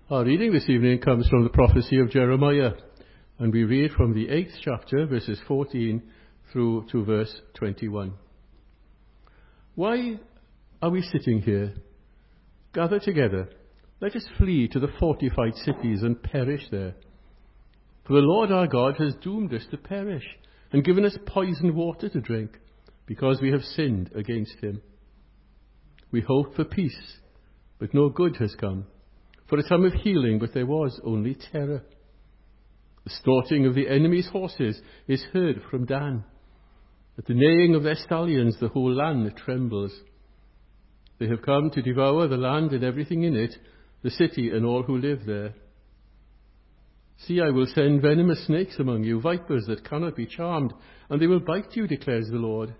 Our reading this evening comes from the prophecy of Jeremiah, and we read from the 8th chapter, verses 14 through to verse 21. Why are we sitting here? Gather together. Let us flee to the fortified cities and perish there. For the Lord our God has doomed us to perish and given us poisoned water to drink, because we have sinned against him. We hoped for peace, but no good has come. For a time of healing, but there was only terror. The snorting of the enemy's horses is heard from Dan. At the neighing of their stallions, the whole land trembles. They have come to devour the land and everything in it, the city and all who live there. See, I will send venomous snakes among you, vipers that cannot be charmed, and they will bite you, declares the Lord.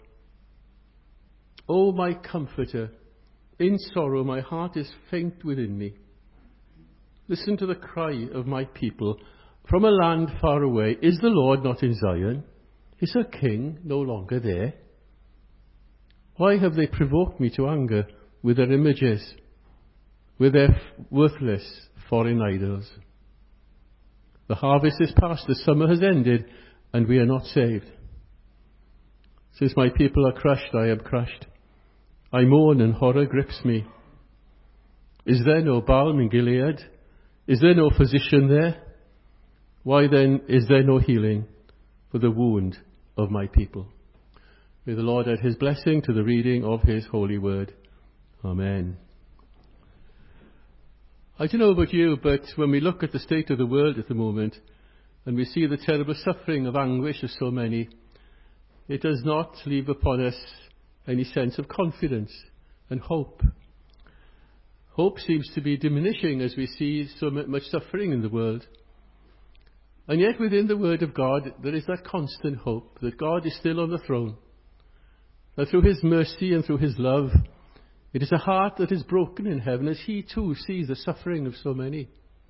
O my comforter, in sorrow my heart is faint within me. Listen to the cry of my people from a land far away. Is the Lord not in Zion? Is her king no longer there? Why have they provoked me to anger with their images, with their worthless foreign idols? The harvest is past, the summer has ended, and we are not saved. Since my people are crushed, I am crushed. I mourn and horror grips me. Is there no balm in Gilead? Is there no physician there? Why then is there no healing for the wound of my people? May the Lord add his blessing to the reading of his holy word. Amen. I don't know about you, but when we look at the state of the world at the moment, and we see the terrible suffering of anguish of so many, it does not leave upon us any sense of confidence and hope. Hope seems to be diminishing as we see so much suffering in the world. And yet within the Word of God there is that constant hope that God is still on the throne, that through his mercy and through his love, it is a heart that is broken in heaven as he too sees the suffering of so many.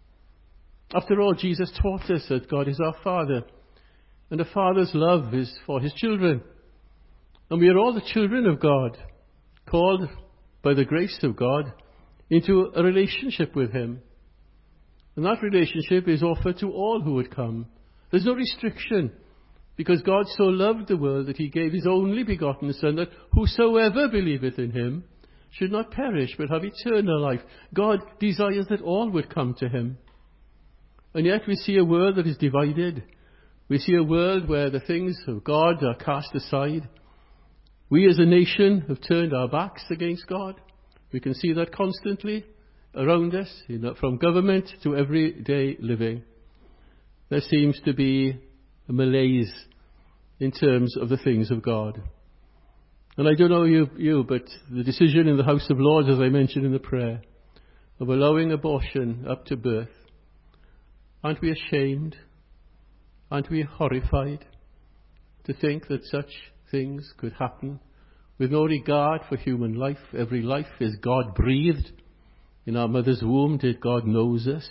After all, Jesus taught us that God is our Father, and a father's love is for his children. And we are all the children of God, called by the grace of God into a relationship with him. And that relationship is offered to all who would come. There's no restriction, because God so loved the world that he gave his only begotten Son, that whosoever believeth in him should not perish but have eternal life. God desires that all would come to him. And yet we see a world that is divided. We see a world where the things of God are cast aside. We as a nation have turned our backs against God. We can see that constantly around us, from government to everyday living. There seems to be a malaise in terms of the things of God. And I don't know you, but the decision in the House of Lords, as I mentioned in the prayer, of allowing abortion up to birth, aren't we ashamed? Aren't we horrified to think that such things could happen with no regard for human life? Every life is God-breathed. In our mother's womb did God knows us.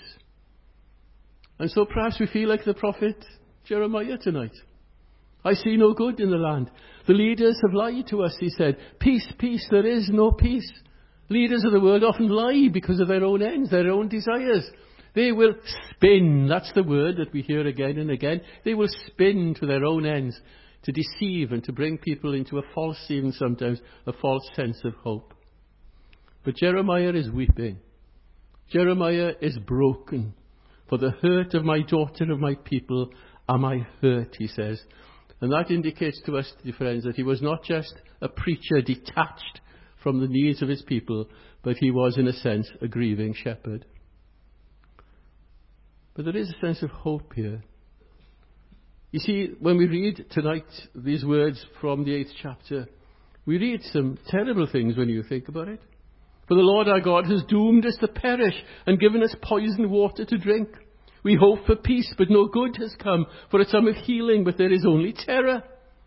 And so perhaps we feel like the prophet Jeremiah tonight. I see no good in the land. The leaders have lied to us, he said. Peace, peace, there is no peace. Leaders of the world often lie because of their own ends, their own desires. They will spin, that's the word that we hear again and again. They will spin to their own ends to deceive and to bring people into a false, even sometimes, a false sense of hope. But Jeremiah is weeping. Jeremiah is broken. For the hurt of my daughter, of my people, am I hurt, he says. And that indicates to us, dear friends, that he was not just a preacher detached from the needs of his people, but he was, in a sense, a grieving shepherd. But there is a sense of hope here. You see, when we read tonight these words from the 8th chapter, we read some terrible things when you think about it. For the Lord our God has doomed us to perish and given us poisoned water to drink. We hope for peace, but no good has come. For a time of healing, but there is only terror.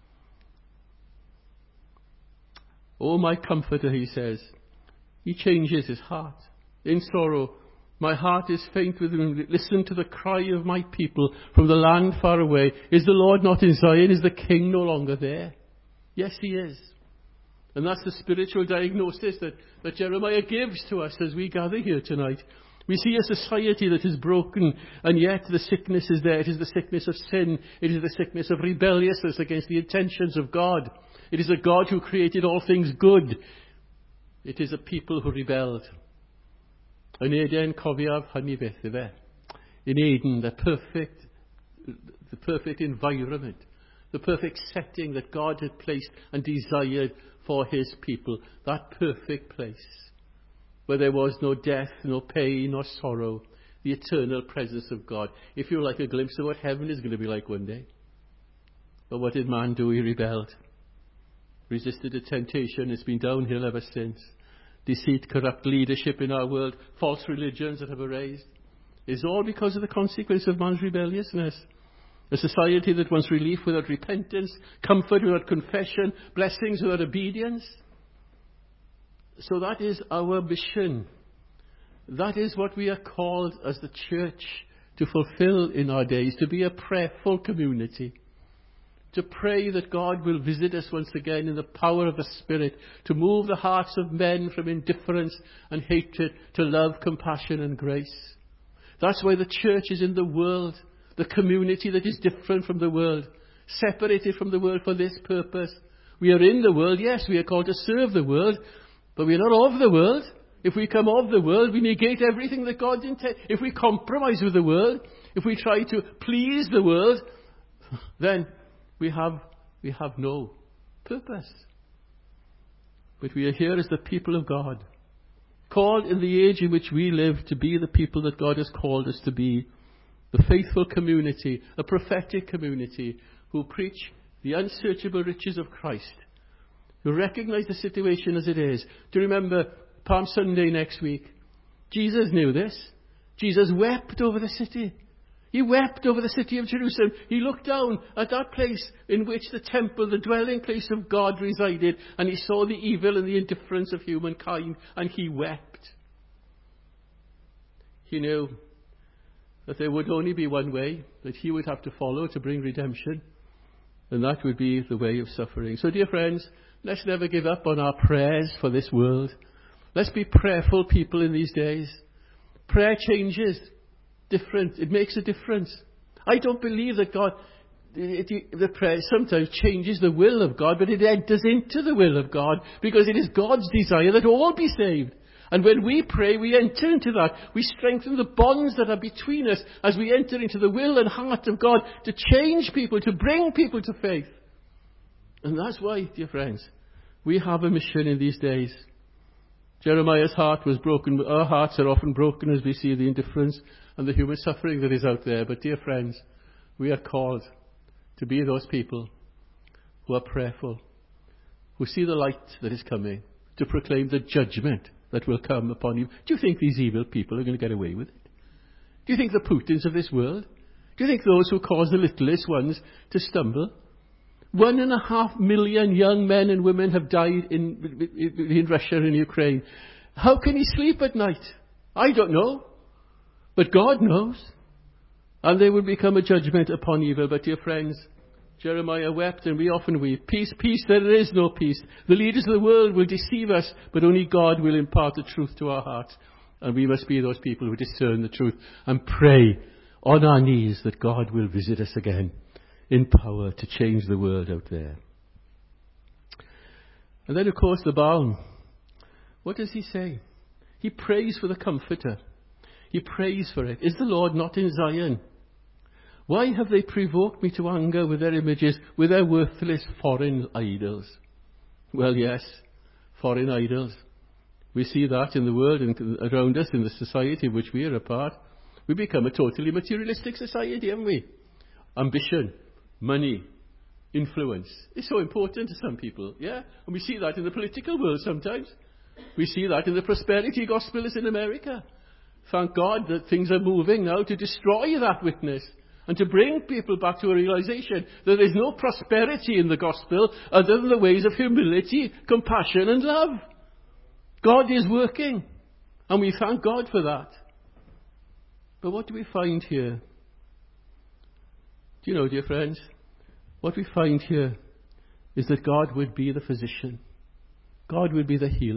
Oh, my comforter, he says. He changes his heart. In sorrow, my heart is faint within me. Listen to the cry of my people from the land far away. Is the Lord not in Zion? Is the King no longer there? Yes, he is. And that's the spiritual diagnosis that Jeremiah gives to us as we gather here tonight. We see a society that is broken, and yet the sickness is there. It is the sickness of sin. It is the sickness of rebelliousness against the intentions of God. It is a God who created all things good. It is a people who rebelled. Yn Eden cofiaf hynny beth ife. In Eden, the perfect environment, the perfect setting that God had placed and desired for his people. That perfect place where there was no death, no pain, no sorrow. The eternal presence of God. If you like a glimpse of what heaven is going to be like one day. But what did man do? He rebelled. Resisted the temptation. It's been downhill ever since. Deceit, corrupt leadership in our world, false religions that have arisen. It's all because of the consequence of man's rebelliousness. A society that wants relief without repentance, comfort without confession, blessings without obedience. So that is our mission. That is what we are called as the church to fulfill in our days, to be a prayerful community. To pray that God will visit us once again in the power of the Spirit, to move the hearts of men from indifference and hatred to love, compassion and grace. That's why the church is in the world, the community that is different from the world, separated from the world for this purpose. We are in the world, yes, we are called to serve the world, but we are not of the world. If we come of the world, we negate everything that God intended. If we compromise with the world, if we try to please the world, then we have no purpose. But we are here as the people of God, called in the age in which we live to be the people that God has called us to be, the faithful community, a prophetic community who preach the unsearchable riches of Christ, who recognize the situation as it is. Do you remember Palm Sunday next week? Jesus knew this. Jesus wept over the city. He wept over the city of Jerusalem. He looked down at that place in which the temple, the dwelling place of God resided, and he saw the evil and the indifference of humankind, and he wept. He knew that there would only be one way that he would have to follow to bring redemption, and that would be the way of suffering. So, dear friends, let's never give up on our prayers for this world. Let's be prayerful people in these days. Prayer changes. Different. It makes a difference. I don't believe that God, the prayer sometimes changes the will of God, but it enters into the will of God, because it is God's desire that all be saved. And when we pray, we enter into that. We strengthen the bonds that are between us as we enter into the will and heart of God to change people, to bring people to faith. And that's why, dear friends, we have a mission in these days. Jeremiah's heart was broken. Our hearts are often broken as we see the indifference and the human suffering that is out there. But dear friends, we are called to be those people who are prayerful, who see the light that is coming, to proclaim the judgment that will come upon you. Do you think these evil people are going to get away with it? Do you think the Putins of this world? Do you think those who cause the littlest ones to stumble? 1.5 million young men and women have died in Russia and Ukraine. How can he sleep at night? I don't know. But God knows. And there will become a judgment upon evil. But dear friends, Jeremiah wept, and we often weep. Peace, peace, there is no peace. The leaders of the world will deceive us, but only God will impart the truth to our hearts. And we must be those people who discern the truth and pray on our knees that God will visit us again in power to change the world out there. And then, of course, the balm. What does he say? He prays for the Comforter. He prays for it. Is the Lord not in Zion? Why have they provoked me to anger with their images, with their worthless foreign idols? Well, yes, foreign idols. We see that in the world and around us, in the society of which we are a part. We become a totally materialistic society, haven't we? Ambition, money, influence. It's so important to some people, yeah? And we see that in the political world sometimes. We see that in the prosperity gospel in America. Thank God that things are moving now to destroy that witness and to bring people back to a realization that there is no prosperity in the gospel other than the ways of humility, compassion and love. God is working, and we thank God for that. But what do we find here? Do you know, dear friends, what we find here is that God would be the physician. God would be the healer.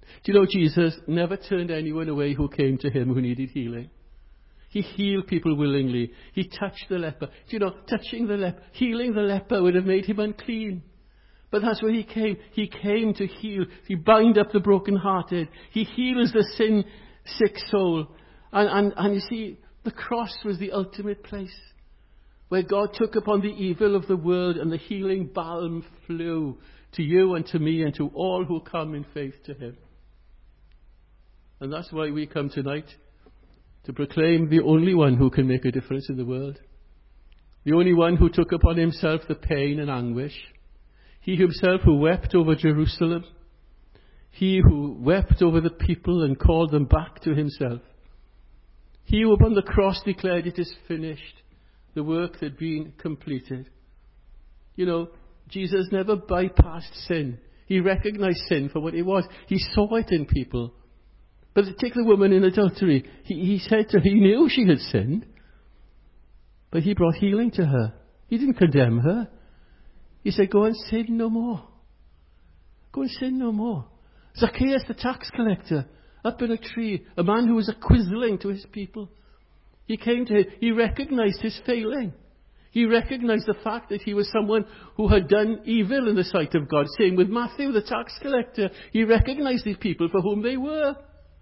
Do you know Jesus never turned anyone away who came to him who needed healing? He healed people willingly. He touched the leper. Do you know, touching the leper, healing the leper would have made him unclean. But that's where he came. He came to heal. He bound up the brokenhearted. He heals the sin-sick soul. And you see, the cross was the ultimate place where God took upon the evil of the world, and the healing balm flew to you and to me and to all who come in faith to him. And that's why we come tonight, to proclaim the only one who can make a difference in the world. The only one who took upon himself the pain and anguish. He himself who wept over Jerusalem. He who wept over the people and called them back to himself. He who upon the cross declared, "It is finished." The work had been completed. You know, Jesus never bypassed sin. He recognized sin for what it was. He saw it in people. But take the woman in adultery. He said to her, he knew she had sinned, but he brought healing to her. He didn't condemn her. He said, "Go and sin no more. Go and sin no more." Zacchaeus, the tax collector, up in a tree, a man who was a quizzling to his people. He came to him. He recognized his failing. He recognized the fact that he was someone who had done evil in the sight of God. Same with Matthew, the tax collector. He recognized these people for whom they were.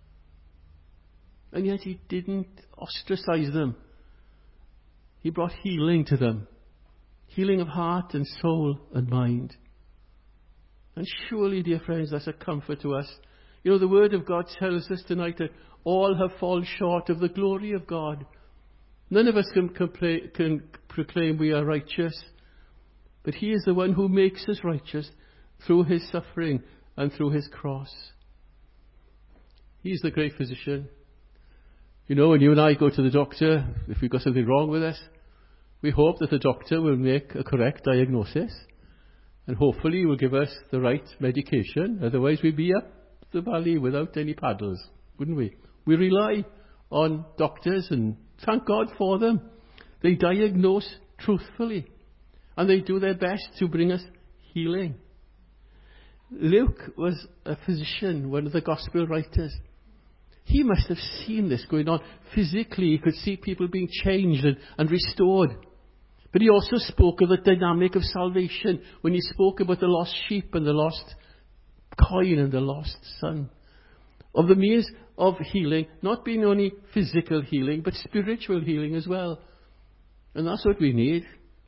And yet he didn't ostracize them. He brought healing to them. Healing of heart and soul and mind. And surely, dear friends, that's a comfort to us. You know, the Word of God tells us tonight that all have fallen short of the glory of God. None of us can proclaim we are righteous. But he is the one who makes us righteous through his suffering and through his cross. He's the great physician. You know, when you and I go to the doctor, if we've got something wrong with us, we hope that the doctor will make a correct diagnosis. And hopefully he will give us the right medication. Otherwise we'd be up the valley without any paddles, wouldn't we? We rely on doctors, and thank God for them. They diagnose truthfully. And they do their best to bring us healing. Luke was a physician, one of the gospel writers. He must have seen this going on. Physically, he could see people being changed and restored. But he also spoke of the dynamic of salvation when he spoke about the lost sheep and the lost coin and the lost son. Of the means of healing, not being only physical healing, but spiritual healing as well. And that's what we need.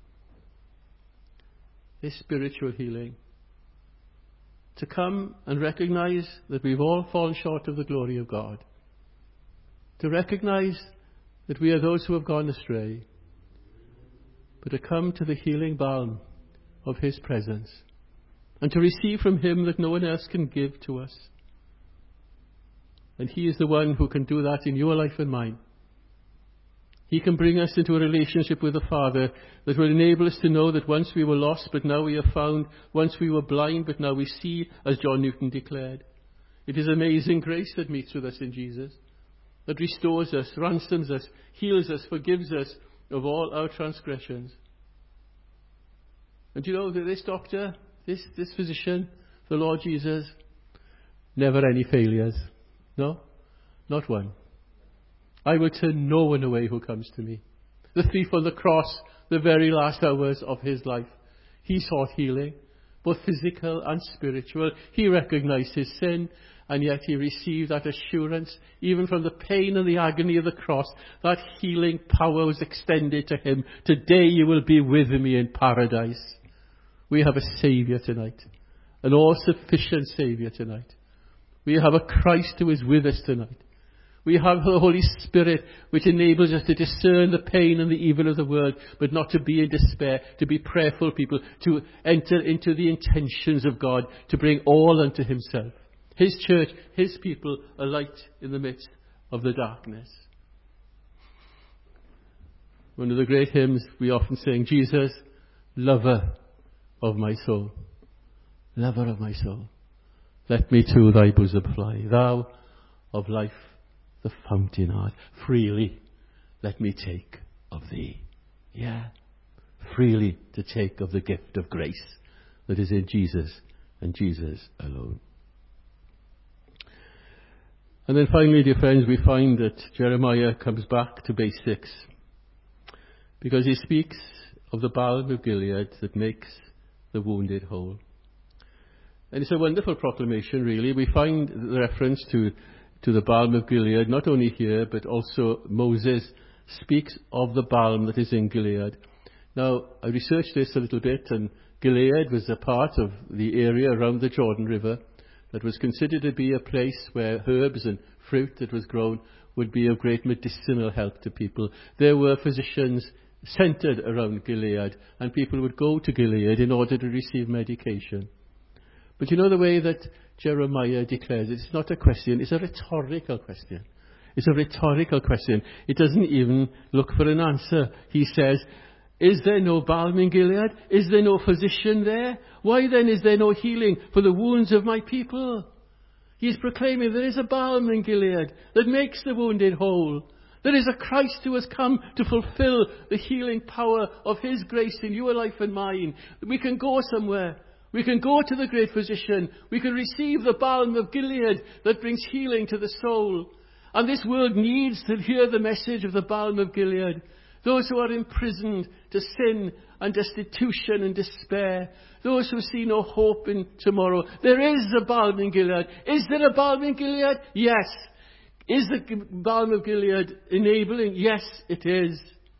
Is spiritual healing. To come and recognize that we've all fallen short of the glory of God. To recognize that we are those who have gone astray. But to come to the healing balm of his presence. And to receive from him that no one else can give to us. And he is the one who can do that in your life and mine. He can bring us into a relationship with the Father that will enable us to know that once we were lost, but now we are found. Once we were blind, but now we see, as John Newton declared. It is amazing grace that meets with us in Jesus, that restores us, ransoms us, heals us, forgives us of all our transgressions. And you know that this doctor, this physician, the Lord Jesus, never any failures. No, not one. I will turn no one away who comes to me. The thief on the cross, the very last hours of his life, he sought healing, both physical and spiritual. He recognized his sin, and yet he received that assurance, even from the pain and the agony of the cross, that healing power was extended to him. Today you will be with me in paradise. We have a Saviour tonight, an all-sufficient Saviour tonight. We have a Christ who is with us tonight. We have the Holy Spirit, which enables us to discern the pain and the evil of the world, but not to be in despair, to be prayerful people, to enter into the intentions of God, to bring all unto himself. His church, his people, a light in the midst of the darkness. One of the great hymns we often sing, Jesus, lover of my soul. Lover of my soul. Let me to thy bosom fly. Thou of life, the fountain art, freely let me take of thee. Yeah, freely to take of the gift of grace that is in Jesus and Jesus alone. And then finally, dear friends, we find that Jeremiah comes back to basics, because he speaks of the balm of Gilead that makes the wounded whole. And it's a wonderful proclamation, really. We find the reference to the balm of Gilead, not only here, but also Moses speaks of the balm that is in Gilead. Now, I researched this a little bit, and Gilead was a part of the area around the Jordan River that was considered to be a place where herbs and fruit that was grown would be of great medicinal help to people. There were physicians centered around Gilead, and people would go to Gilead in order to receive medication. But you know the way that Jeremiah declares it? It's not a question, it's a rhetorical question. It's a rhetorical question. It doesn't even look for an answer. He says, is there no balm in Gilead? Is there no physician there? Why then is there no healing for the wounds of my people? He's proclaiming there is a balm in Gilead that makes the wounded whole. There is a Christ who has come to fulfill the healing power of his grace in your life and mine. We can go somewhere. We can go to the great physician. We can receive the balm of Gilead that brings healing to the soul. And this world needs to hear the message of the balm of Gilead. Those who are imprisoned to sin and destitution and despair. Those who see no hope in tomorrow. There is a balm in Gilead. Is there a balm in Gilead? Yes. Is the balm of Gilead enabling? Yes, it is.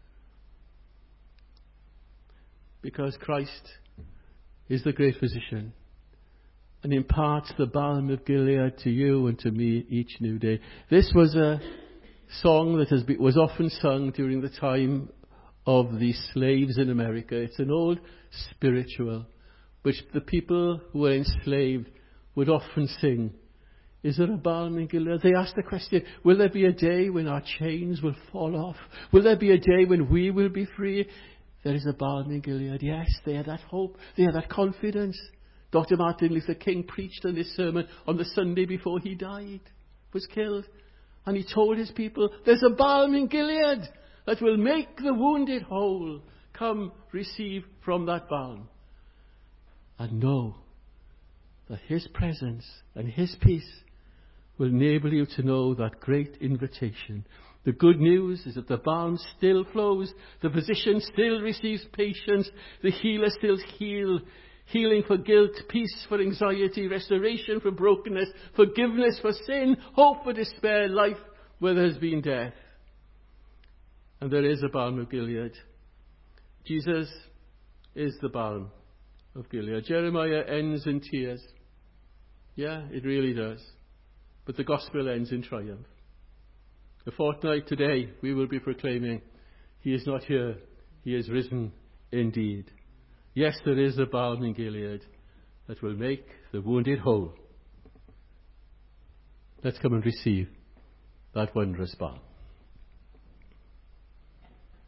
Because Christ is the great physician and imparts the balm of Gilead to you and to me each new day. This was a song that was often sung during the time of the slaves in America. It's an old spiritual which the people who were enslaved would often sing. Is there a balm in Gilead? They asked the question, will there be a day when our chains will fall off? Will there be a day when we will be free? There is a balm in Gilead. Yes, they had that hope. They had that confidence. Dr. Martin Luther King preached on this sermon on the Sunday before he died, was killed. And he told his people, there's a balm in Gilead that will make the wounded whole. Come, receive from that balm. And know that his presence and his peace will enable you to know that great invitation. The good news is that the balm still flows, the physician still receives patients, the healer still heals, healing for guilt, peace for anxiety, restoration for brokenness, forgiveness for sin, hope for despair, life where there has been death. And there is a balm of Gilead. Jesus is the balm of Gilead. Jeremiah ends in tears. Yeah, it really does. But the gospel ends in triumph. A fortnight today, we will be proclaiming, he is not here, he is risen indeed. Yes, there is a balm in Gilead that will make the wounded whole. Let's come and receive that wondrous balm.